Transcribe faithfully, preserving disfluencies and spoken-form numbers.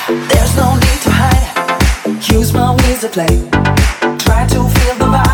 There's no need to hide. Use my wings to play. Try to feel the vibe.